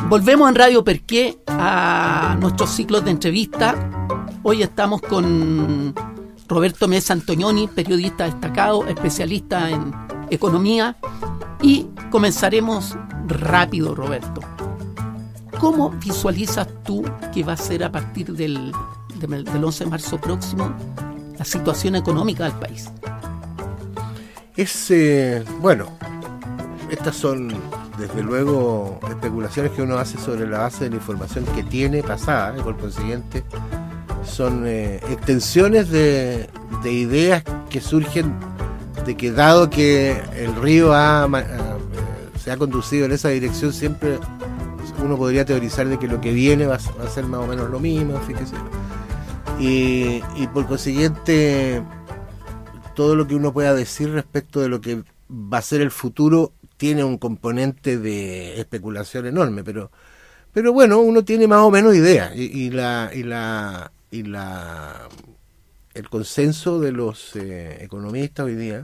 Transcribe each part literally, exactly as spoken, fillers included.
Volvemos en Radio Perqué a nuestros ciclos de entrevistas. Hoy estamos con Roberto Mesa Antonioni, periodista destacado, especialista en economía, y comenzaremos rápido, Roberto. ¿Cómo visualizas tú que va a ser a partir del, del, del once de marzo próximo la situación económica del país? Es, eh, bueno, estas son desde luego especulaciones que uno hace sobre la base de la información que tiene pasada, y por consiguiente son eh, extensiones de, de ideas que surgen de que dado que el río ha, ha, se ha conducido en esa dirección, siempre uno podría teorizar de que lo que viene va, va a ser más o menos lo mismo, fíjese. Y, y por consiguiente todo lo que uno pueda decir respecto de lo que va a ser el futuro tiene un componente de especulación enorme, pero pero bueno, uno tiene más o menos idea, y, y la y la y la el consenso de los eh, economistas hoy día,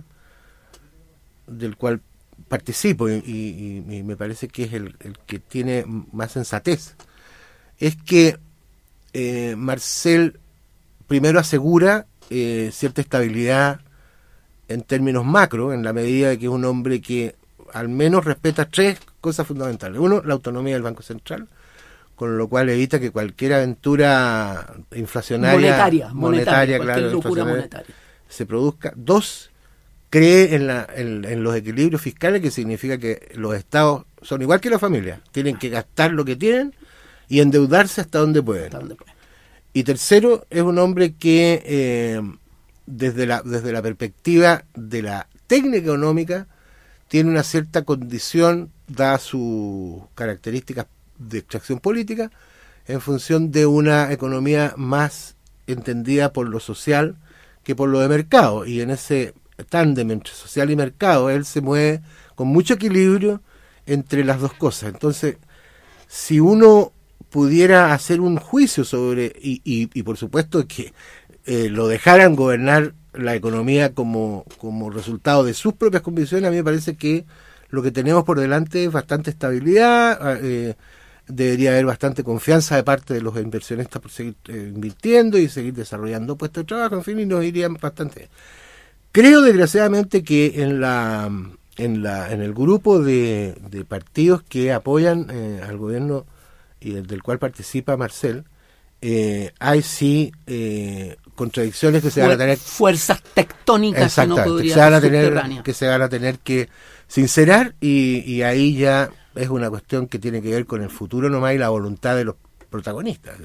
del cual participo y, y, y me parece que es el, el que tiene más sensatez, es que eh, Marcel primero asegura eh, cierta estabilidad en términos macro, en la medida de que es un hombre que al menos respeta tres cosas fundamentales. Uno, la autonomía del Banco Central, con lo cual evita que cualquier aventura inflacionaria, monetaria, monetaria, monetaria claro, locura monetaria, se produzca. Dos, cree en, la, en, en los equilibrios fiscales, que significa que los estados son igual que las familias, tienen que gastar lo que tienen y endeudarse hasta donde pueden. Hasta donde pueden. Y tercero, es un hombre que eh, desde la desde la perspectiva de la técnica económica tiene una cierta condición, dada sus características de extracción política, en función de una economía más entendida por lo social que por lo de mercado, y en ese tándem entre social y mercado él se mueve con mucho equilibrio entre las dos cosas. Entonces, si uno pudiera hacer un juicio sobre, y, y, y por supuesto que eh, lo dejaran gobernar la economía como, como resultado de sus propias convicciones, a mí me parece que lo que tenemos por delante es bastante estabilidad, eh, debería haber bastante confianza de parte de los inversionistas por seguir eh, invirtiendo y seguir desarrollando puestos de trabajo, en fin, y nos irían bastante bien. Creo desgraciadamente que en la en la en el grupo de, de partidos que apoyan eh, al gobierno y del cual participa Marcel, eh, hay sí eh, contradicciones que se van a tener, fuerzas tectónicas que no podrían que se van a tener que se van a tener que sincerar, y, y ahí ya es una cuestión que tiene que ver con el futuro nomás y la voluntad de los protagonistas.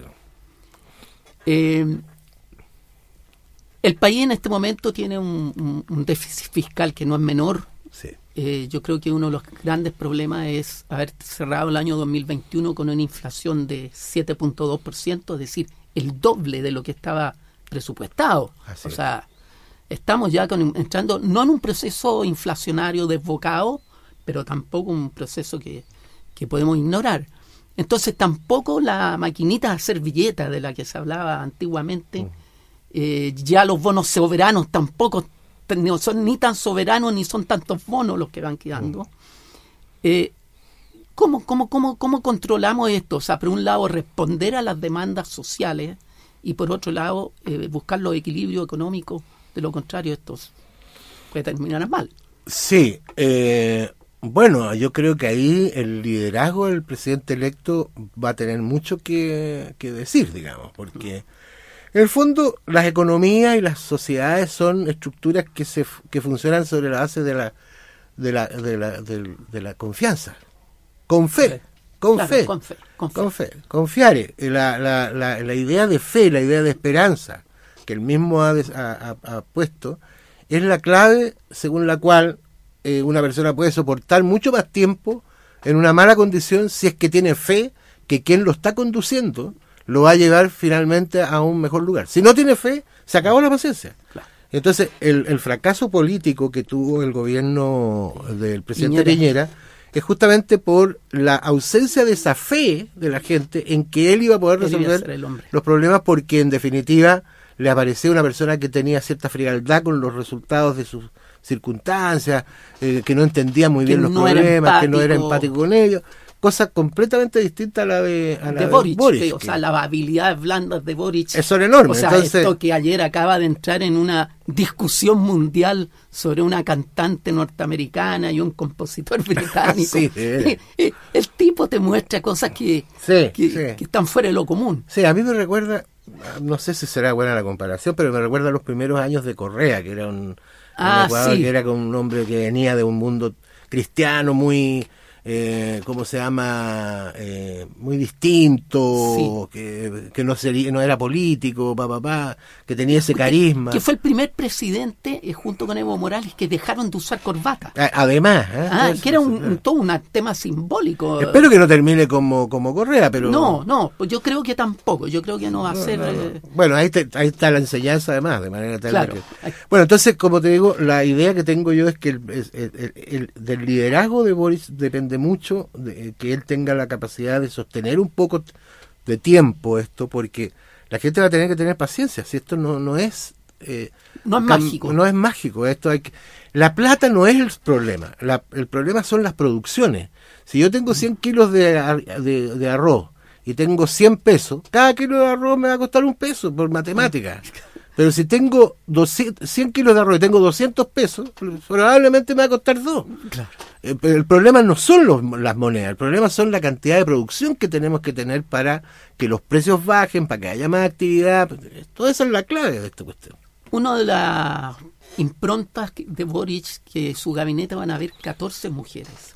Eh, el país en este momento tiene un, un, un déficit fiscal que no es menor. Sí. Eh, yo creo que uno de los grandes problemas es haber cerrado el año dos mil veintiuno con una inflación de siete punto dos por ciento, es decir, el doble de lo que estaba presupuestado. Así o es. sea, estamos ya con, entrando no en un proceso inflacionario desbocado, pero tampoco un proceso que, que podemos ignorar. Entonces tampoco la maquinita de hacer billetas de la que se hablaba antiguamente, mm. eh, ya los bonos soberanos tampoco no son ni tan soberanos ni son tantos bonos los que van quedando. Mm. Eh, ¿cómo, cómo, cómo, ¿Cómo controlamos esto? O sea, por un lado responder a las demandas sociales y por otro lado eh, buscar los equilibrios económicos. De lo contrario, esto puede terminar mal. Sí, eh, bueno, yo creo que ahí el liderazgo del presidente electo va a tener mucho que, que decir, digamos, porque en el fondo las economías y las sociedades son estructuras que se que funcionan sobre la base de la de la de la, de, de la confianza, con fe, con, claro, fe, con fe, con fe, con fe, confiar. La, la, la, la idea de fe, la idea de esperanza que él mismo ha, ha, ha puesto, es la clave según la cual eh, una persona puede soportar mucho más tiempo en una mala condición si es que tiene fe que quien lo está conduciendo lo va a llevar finalmente a un mejor lugar. Si no tiene fe, se acabó la paciencia. Claro. Entonces, el, el fracaso político que tuvo el gobierno del presidente Piñera es justamente por la ausencia de esa fe de la gente en que él iba a poder resolver los problemas, porque en definitiva le apareció una persona que tenía cierta frialdad con los resultados de sus circunstancias, eh, que no entendía muy bien los no problemas, que no era empático con ellos. cosa completamente distinta a la de, a la de de Boric, Boric, que, o que sea, las habilidades blandas de Boric son enormes. O sea, Entonces, esto que ayer acaba de entrar en una discusión mundial sobre una cantante norteamericana y un compositor británico. Sí, sí. El tipo te muestra cosas que, sí, que, sí. que están fuera de lo común. Sí, a mí me recuerda, no sé si será buena la comparación, pero me recuerda a los primeros años de Correa, que era un, ah, un Ecuador, sí. que era como un hombre que venía de un mundo cristiano muy... Eh, ¿cómo se llama? Eh, muy distinto, Sí. que, que no sería, no era político, pa, pa, pa, que tenía ese carisma. Que, que fue el primer presidente, eh, junto con Evo Morales, que dejaron de usar corbata. Además, ¿eh? Ah, Eso, que era un, eso, un, todo un tema simbólico. Espero que no termine como, como Correa, pero... No, no, pues yo creo que tampoco, yo creo que no va a no, ser... no, no. Eh... Bueno, ahí, te, ahí está la enseñanza además, de manera tal Claro. que... Bueno, entonces, como te digo, la idea que tengo yo es que el, el, el, el, del liderazgo de Boris depende mucho de que él tenga la capacidad de sostener un poco de tiempo esto, porque la gente va a tener que tener paciencia, si esto no, no es... Eh, no es cam- mágico. No es mágico, esto hay que... La plata no es el problema, la, el problema son las producciones. Si yo tengo cien kilos de, ar- de, de arroz y tengo cien pesos, cada kilo de arroz me va a costar un peso por matemática. Pero si tengo doscientos, cien kilos de arroz y tengo doscientos pesos, probablemente me va a costar dos. Claro. Eh, pero el problema no son los, las monedas, el problema son la cantidad de producción que tenemos que tener para que los precios bajen, para que haya más actividad. Toda esa es la clave de esta cuestión. Una de las improntas de Boric, que su gabinete van a haber catorce mujeres.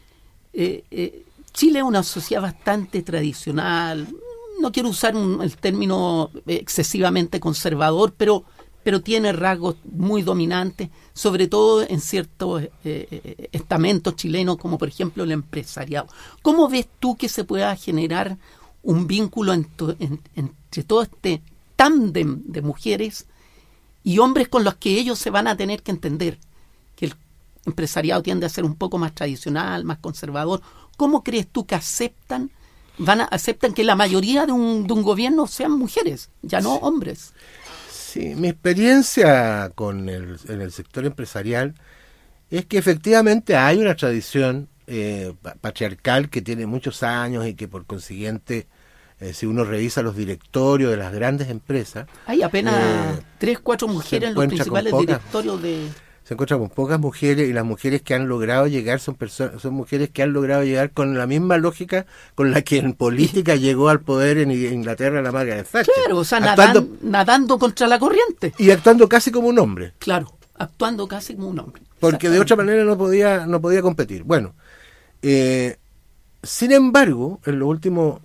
Eh, eh, Chile es una sociedad bastante tradicional, no quiero usar un, el término excesivamente conservador, pero, pero tiene rasgos muy dominantes, sobre todo en ciertos eh, estamentos chilenos, como por ejemplo el empresariado. ¿Cómo ves tú que se pueda generar un vínculo en to, en, entre todo este tándem de mujeres y hombres con los que ellos se van a tener que entender? Que el empresariado tiende a ser un poco más tradicional, más conservador. ¿Cómo crees tú que aceptan van a aceptan que la mayoría de un, de un gobierno sean mujeres, ya no hombres? Sí, mi experiencia con el, en el sector empresarial es que efectivamente hay una tradición eh, patriarcal que tiene muchos años y que por consiguiente, eh, si uno revisa los directorios de las grandes empresas, hay apenas eh, tres, cuatro mujeres en los principales directorios de... Se encuentra con pocas mujeres, y las mujeres que han logrado llegar son personas, son mujeres que han logrado llegar con la misma lógica con la que en política llegó al poder en Inglaterra la Margaret Thatcher. Claro, o sea, actuando, nadan, nadando contra la corriente. Y actuando casi como un hombre. Claro, actuando casi como un hombre. Porque de otra manera no podía, no podía competir. Bueno, eh, sin embargo, en los últimos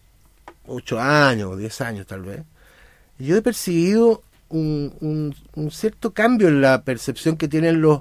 ocho años, diez años tal vez, yo he percibido Un, un, un cierto cambio en la percepción que tienen los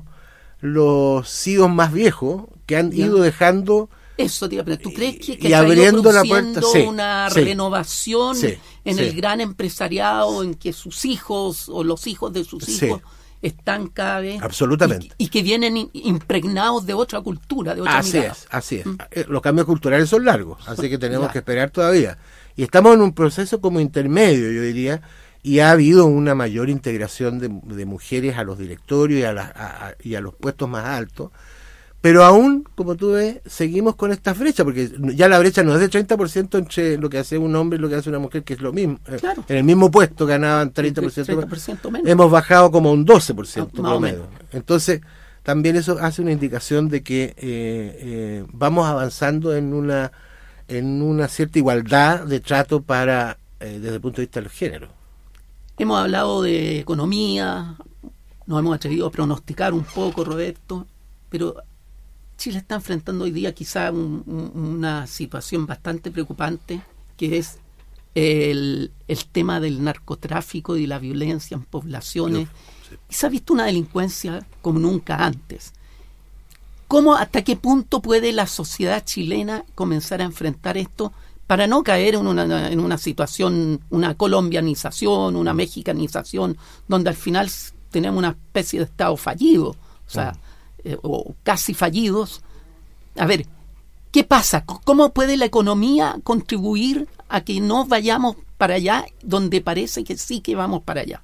los C E Os más viejos, que han ya. ido dejando eso te iba a preguntar. ¿Tú crees que, que y se abriendo ha ido la puerta, sí, una sí, renovación sí, en sí. el gran empresariado, en que sus hijos o los hijos de sus hijos sí. están cada vez absolutamente y, y que vienen in, impregnados de otra cultura, de otra así mirada? es, así es. ¿Mm? Los cambios culturales son largos, así que tenemos ya. que esperar todavía. Y estamos en un proceso como intermedio, yo diría, y ha habido una mayor integración de, de mujeres a los directorios y a, la, a, a, y a los puestos más altos, pero aún, como tú ves, seguimos con esta brecha, porque ya la brecha no es de treinta por ciento entre lo que hace un hombre y lo que hace una mujer, que es lo mismo. Claro. En el mismo puesto ganaban treinta por ciento, treinta por ciento menos. Hemos bajado como un doce por ciento Más o promedio. menos. Entonces, también eso hace una indicación de que eh, eh, vamos avanzando en una en una cierta igualdad de trato para eh, desde el punto de vista del género. Hemos hablado de economía, nos hemos atrevido a pronosticar un poco, Roberto, pero Chile está enfrentando hoy día quizá un, un, una situación bastante preocupante, que es el, el tema del narcotráfico y la violencia en poblaciones. Sí. Y se ha visto una delincuencia como nunca antes. ¿Cómo, hasta qué punto puede la sociedad chilena comenzar a enfrentar esto para no caer en una, en una situación, una colombianización, una mexicanización, donde al final tenemos una especie de Estado fallido, o sea, mm. eh, o casi fallidos? A ver, ¿qué pasa? ¿Cómo puede la economía contribuir a que no vayamos para allá, donde parece que sí que vamos para allá?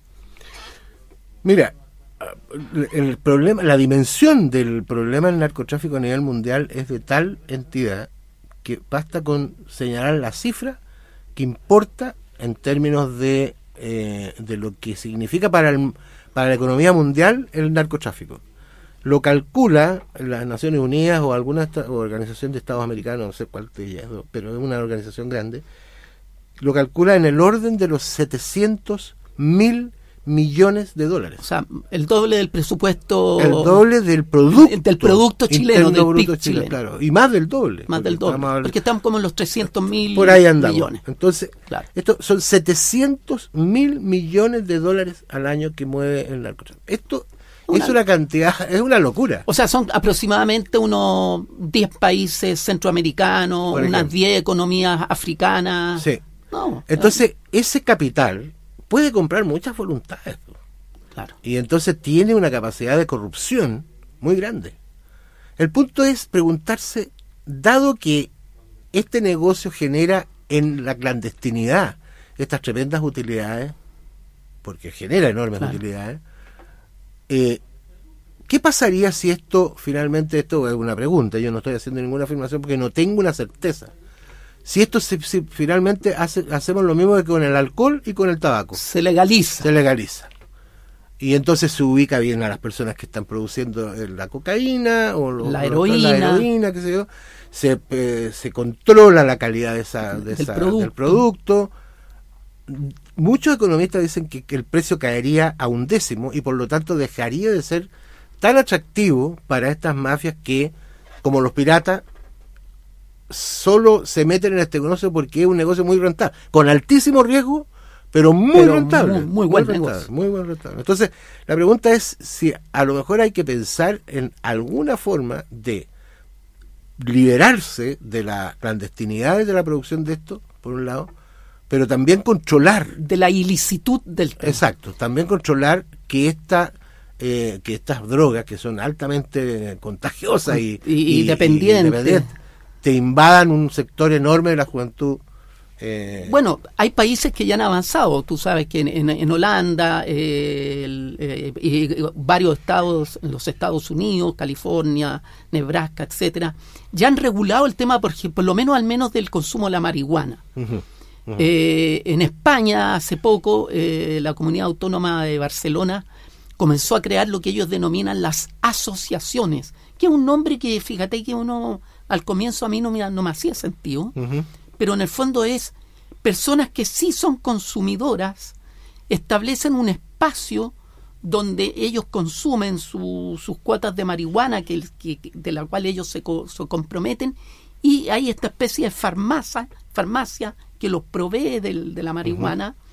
Mira, el problema, la dimensión del problema del narcotráfico a nivel mundial es de tal entidad que basta con señalar la cifra que importa en términos de, eh, de lo que significa para, el, para la economía mundial el narcotráfico. Lo calcula las Naciones Unidas o alguna esta, o organización de Estados Americanos, no sé cuál de ellas, pero es una organización grande, lo calcula en el orden de los setecientos mil millones de dólares. O sea, el doble del presupuesto. El doble del producto. Del producto chileno, del P I B chileno, chileno. Claro, y más del doble. Más del doble. Estamos porque estamos como en los trescientos mil por ahí andamos. millones. Entonces, claro. Esto son setecientos mil millones de dólares al año que mueve el narcotráfico. Esto una, es una cantidad, es una locura. O sea, son aproximadamente unos diez países centroamericanos, unas diez economías africanas. Sí. No, entonces, claro. Ese capital puede comprar muchas voluntades. Claro. Y entonces tiene una capacidad de corrupción muy grande. El punto es preguntarse, dado que este negocio genera en la clandestinidad estas tremendas utilidades, porque genera enormes claro. utilidades, eh, ¿qué pasaría si esto finalmente, esto es una pregunta, yo no estoy haciendo ninguna afirmación porque no tengo una certeza, si esto se, si finalmente hace, hacemos lo mismo que con el alcohol y con el tabaco. Se legaliza. Se legaliza. Y entonces se ubica bien a las personas que están produciendo la cocaína o lo, la heroína, la heroína qué sé yo. Se, eh, se controla la calidad de esa, de esa, producto. del producto. Muchos economistas dicen que, que el precio caería a un décimo y por lo tanto dejaría de ser tan atractivo para estas mafias que, como los piratas, solo se meten en este negocio porque es un negocio muy rentable, con altísimo riesgo, pero muy pero rentable. Muy, muy buen muy negocio. Rentable, muy buen rentable. Entonces, la pregunta es si a lo mejor hay que pensar en alguna forma de liberarse de la clandestinidad de la producción de esto, por un lado, pero también controlar. De la ilicitud del tema. Exacto, también controlar que esta... Eh, que estas drogas, que son altamente contagiosas y, y, y, y dependientes, y dependientes te invadan un sector enorme de la juventud. Eh. Bueno, hay países que ya han avanzado. Tú sabes que en, en, en Holanda, eh, el, eh, y varios estados, en los Estados Unidos, California, Nebraska, etcétera, ya han regulado el tema, por, por lo menos al menos del consumo de la marihuana. Uh-huh, uh-huh. Eh, en España, hace poco, eh, la Comunidad Autónoma de Barcelona comenzó a crear lo que ellos denominan las asociaciones, que es un nombre que, fíjate que uno al comienzo a mí no me, no me hacía sentido, uh-huh. pero en el fondo es personas que sí son consumidoras, establecen un espacio donde ellos consumen su, sus cuotas de marihuana, que, que, de la cual ellos se, co, se comprometen, y hay esta especie de farmacia, farmacia que los provee de, de la marihuana, uh-huh.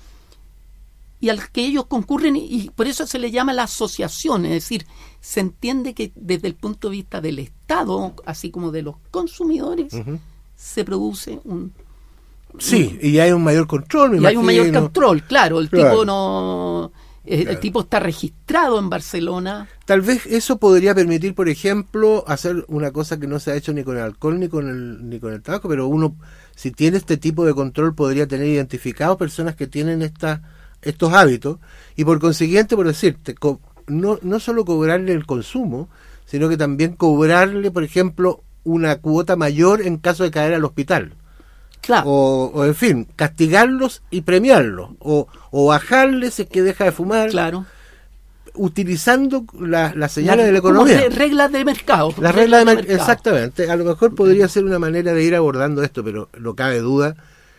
y al que ellos concurren, y por eso se le llama la asociación, es decir, se entiende que desde el punto de vista del Estado, así como de los consumidores, uh-huh. se produce un... Sí, un, y hay un mayor control, me y imagino. hay un mayor control, claro, el claro. tipo no... El, claro. el tipo está registrado en Barcelona. Tal vez eso podría permitir, por ejemplo, hacer una cosa que no se ha hecho ni con el alcohol ni con el, ni con el tabaco, pero uno, si tiene este tipo de control, podría tener identificado personas que tienen esta... estos hábitos, y por consiguiente, por decirte, co- no, no solo cobrarle el consumo, sino que también cobrarle, por ejemplo, una cuota mayor en caso de caer al hospital. Claro. O, o en fin, castigarlos y premiarlos, o, o bajarles si es que deja de fumar. Claro. Utilizando las la señales la, de la economía. Re, reglas de mercado. Las reglas, reglas de, de mercado. Exactamente. A lo mejor podría ser una manera de ir abordando esto, pero no cabe duda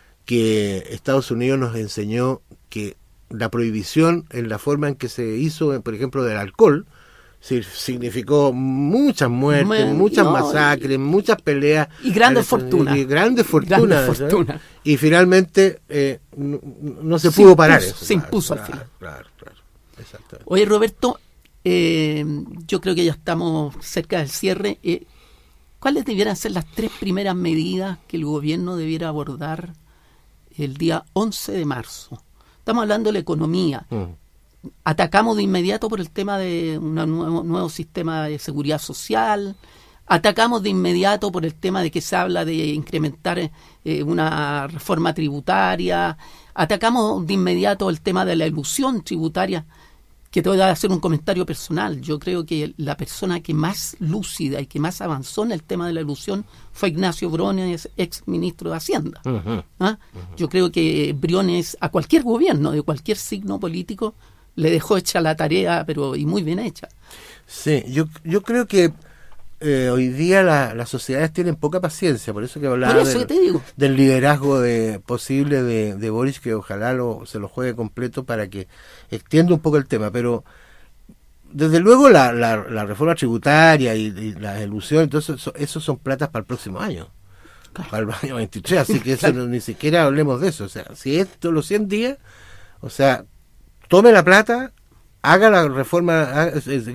que Estados Unidos nos enseñó que la prohibición en la forma en que se hizo, por ejemplo, del alcohol, sí, significó muchas muertes, Me, muchas no, masacres, y, muchas peleas. Y grandes fortunas. Y grandes fortunas. Grandes fortunas. Y finalmente eh, no, no se, se pudo impuso, parar eso. Se impuso claro, al final. Claro, claro. Exactamente. Oye, Roberto, eh, yo creo que ya estamos cerca del cierre. Eh, ¿Cuáles debieran ser las tres primeras medidas que el gobierno debiera abordar el día once de marzo? Estamos hablando de la economía. Mm. Atacamos de inmediato por el tema de un nuevo, nuevo sistema de seguridad social. Atacamos de inmediato por el tema de que se habla de incrementar eh, una reforma tributaria. Atacamos de inmediato el tema de la elusión tributaria. que te voy a hacer un comentario personal. Yo creo que la persona que más lúcida y que más avanzó en el tema de la ilusión fue Ignacio Briones, ex ministro de Hacienda. Uh-huh. ¿Ah? Uh-huh. Yo creo que Briones a cualquier gobierno, de cualquier signo político, le dejó hecha la tarea, pero y muy bien hecha. Sí, yo, yo creo que eh, hoy día la, las sociedades tienen poca paciencia, por eso que hablaba por eso del, que te digo. del liderazgo de, posible de, de Boris, que ojalá lo, se lo juegue completo para que extienda un poco el tema, pero desde luego la, la, la reforma tributaria y, y la ilusión, entonces eso, eso son platas para el próximo año, claro. Para el año veintitrés, así que eso claro. no, ni siquiera hablemos de eso, o sea, si esto los cien días, o sea, tome la plata, haga la reforma, haga,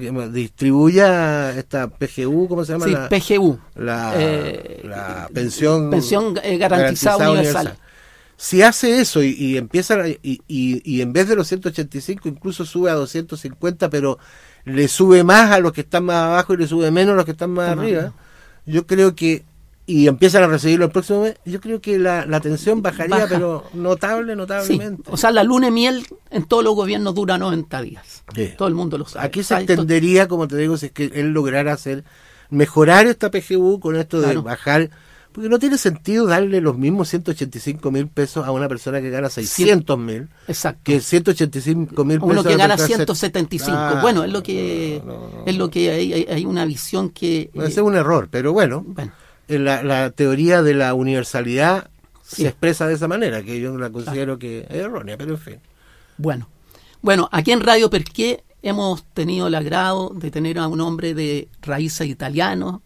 distribuya esta P G U, ¿cómo se llama? Sí, la, P G U. La, eh, la pensión, pensión eh, garantizada, garantizada universal. universal. Si hace eso y, y empieza, y, y, y en vez de los ciento ochenta y cinco incluso sube a doscientos cincuenta, pero le sube más a los que están más abajo y le sube menos a los que están más arriba, bien. Yo creo que y empiezan a recibirlo el próximo mes, yo creo que la, la tensión bajaría, Baja. pero notable, notablemente. Sí. O sea, la luna de miel en todos los gobiernos dura noventa días. Sí. Todo el mundo lo sabe. Aquí se extendería, como te digo, si es que él lograra hacer, mejorar esta P G U con esto de claro. bajar, porque no tiene sentido darle los mismos ciento ochenta y cinco mil pesos a una persona que gana seiscientos mil, exacto, que ciento ochenta y cinco mil pesos uno que gana ciento setenta y cinco. Ah, bueno, es lo que no, no, no, es lo que hay, hay, hay una visión que no, ese es un error, pero bueno. bueno. La, la teoría de la universalidad sí. se expresa de esa manera, que yo la considero que es errónea, pero en fin. Bueno, bueno, aquí en Radio Perqué hemos tenido el agrado de tener a un hombre de raíces italianos,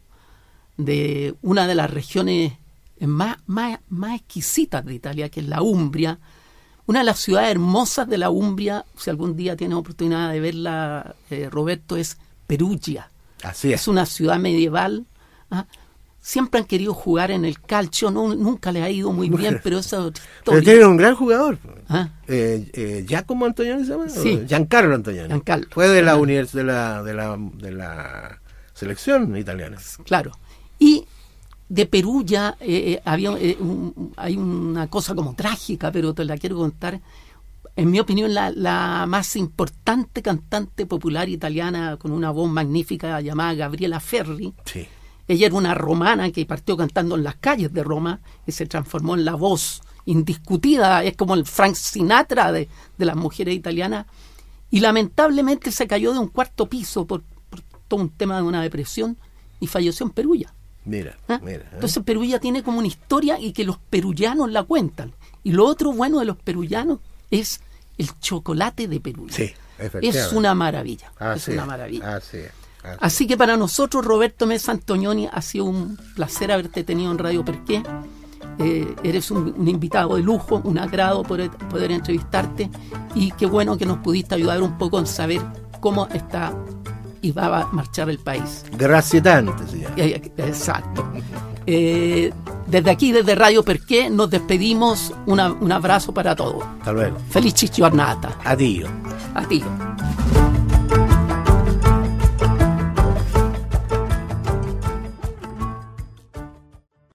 de una de las regiones más, más, más exquisitas de Italia, que es la Umbria, una de las ciudades hermosas de la Umbria, si algún día tienes oportunidad de verla, eh, Roberto, es Perugia. Así es. Es una ciudad medieval, ¿ah? Siempre han querido jugar en el calcio, no, nunca les ha ido muy bien, pero esa historia. Pero tienen un gran jugador. ¿Ah? Eh, eh, ¿Giacomo Antonioni se llama? Sí. Giancarlo Antonioni. Giancarlo. Fue de la, univers- de, la, de, la, de la selección italiana. Claro. Y de Perugia eh, eh, había, eh, un, hay una cosa como trágica, pero te la quiero contar. En mi opinión, la, la más importante cantante popular italiana con una voz magnífica llamada Gabriela Ferri. Sí. Ella era una romana que partió cantando en las calles de Roma y se transformó en la voz indiscutida, es como el Frank Sinatra de, de las mujeres italianas, y lamentablemente se cayó de un cuarto piso por, por todo un tema de una depresión y falleció en Perugia. Mira, ¿Ah? mira. ¿eh? Entonces Perugia tiene como una historia y que los perullanos la cuentan. Y lo otro bueno de los perullanos es el chocolate de Perugia. Sí, efectivamente. Es una maravilla. Así es una es, maravilla. Así es. Así. Así que para nosotros, Roberto Mesa Antonioni, ha sido un placer haberte tenido en Radio Perqué. Eh, eres un, un invitado de lujo, un agrado poder, poder entrevistarte, y qué bueno que nos pudiste ayudar un poco en saber cómo está y va a marchar el país. Gracietante, señor. Exacto. Eh, desde aquí, desde Radio Perqué, nos despedimos. Una, un abrazo para todos. Hasta luego. Feliz giornata. Adiós. Adiós.